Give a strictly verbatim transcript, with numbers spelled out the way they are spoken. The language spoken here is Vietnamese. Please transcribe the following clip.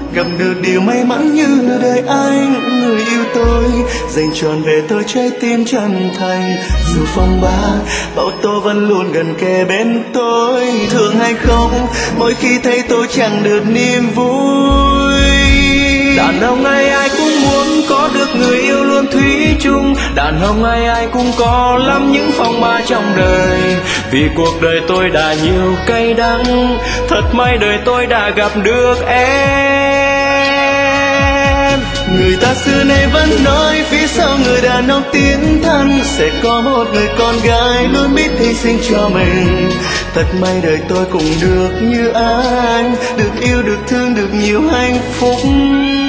gặp được điều may mắn như đời anh. Người yêu tôi dành trọn về tôi trái tim chân thành, dù phong ba bão tố vẫn luôn gần kề bên tôi. Thương hay không mỗi khi thấy tôi chẳng được niềm vui. Đàn ông ai ai cũng muốn có được người yêu luôn thủy chung, đàn ông ai ai cũng có lắm những phong ba trong đời. Vì cuộc đời tôi đã nhiều cay đắng, thật may đời tôi đã gặp được em. Người ta xưa nay vẫn nói phía sau người đàn ông tiến thân sẽ có một người con gái luôn biết hy sinh cho mình. Thật may đời tôi cũng được như anh, được yêu được thương được nhiều hạnh phúc.